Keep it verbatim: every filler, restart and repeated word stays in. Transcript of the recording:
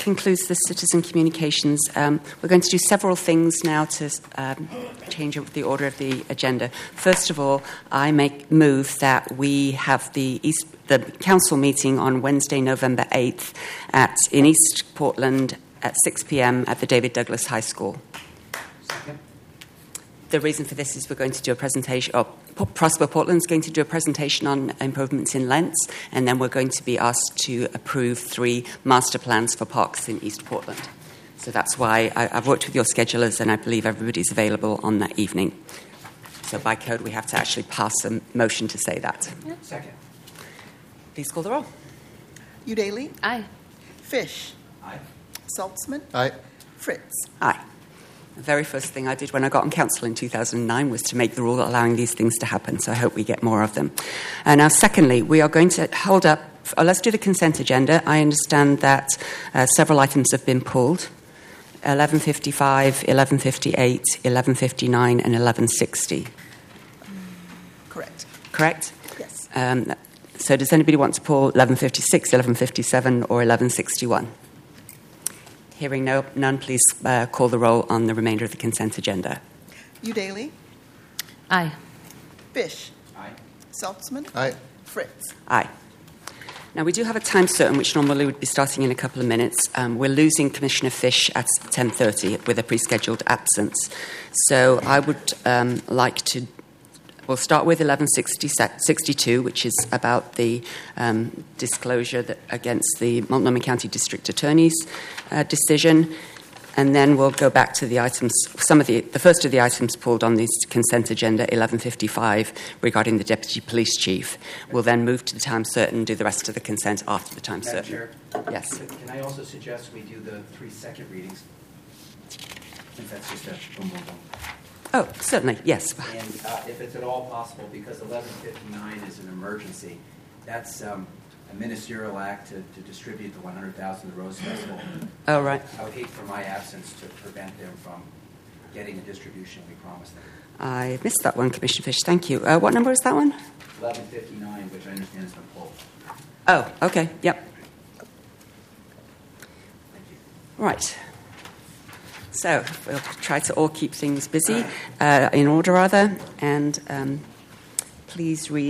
concludes the citizen communications. Um, we're going to do several things now to um, change the order of the agenda. First of all, I make move that we have the East, the council meeting on Wednesday, November eighth, at in East Portland at six p.m. at the David Douglas High School. Second. The reason for this is we're going to do a presentation, or Prosper Portland's going to do a presentation on improvements in Lents, and then we're going to be asked to approve three master plans for parks in East Portland. So that's why I, I've worked with your schedulers, and I believe everybody's available on that evening. So by code, we have to actually pass a motion to say that. Yep. Second. Please call the roll. Udaly? Aye. Fish? Aye. Saltzman? Aye. Fritz? Aye. The very first thing I did when I got on council in two thousand nine was to make the rule allowing these things to happen, so I hope we get more of them. And now, secondly, we are going to hold up, uh, let's do the consent agenda. I understand that uh, several items have been pulled, eleven fifty-five, eleven fifty-eight, eleven fifty-nine, and eleven sixty. Correct. Correct? Yes. Um, so does anybody want to pull eleven fifty-six, eleven fifty-seven, or eleven sixty-one? Hearing no, none, please uh, call the roll on the remainder of the consent agenda. Udaly? Aye. Fish? Aye. Saltzman? Aye. Fritz? Aye. Now, we do have a time certain, which normally would be starting in a couple of minutes. Um, we're losing Commissioner Fish at ten thirty with a pre-scheduled absence. So I would um, like to... We'll start with eleven sixty-two, which is about the um, disclosure that against the Multnomah County District Attorney's uh, decision, and then we'll go back to the items. Some of the the first of the items pulled on this consent agenda, eleven fifty-five, regarding the Deputy Police Chief. We'll then move to the time certain and do the rest of the consent after the time Madam certain. Chair? Yes. Can I also suggest we do the three second readings? Since that's just a boom, boom, boom. Oh, certainly. Yes. And uh, if it's at all possible, because eleven fifty-nine is an emergency, that's um, a ministerial act to, to distribute the one hundred thousand to the Rose Festival. Oh, right. I would hate for my absence to prevent them from getting the distribution we promised them. I missed that one, Commissioner Fish. Thank you. Uh, what number is that one? eleven fifty-nine, which I understand has been pulled. Oh, okay. Yep. Thank you. Right. So we'll try to all keep things busy, uh, in order rather, and um, please read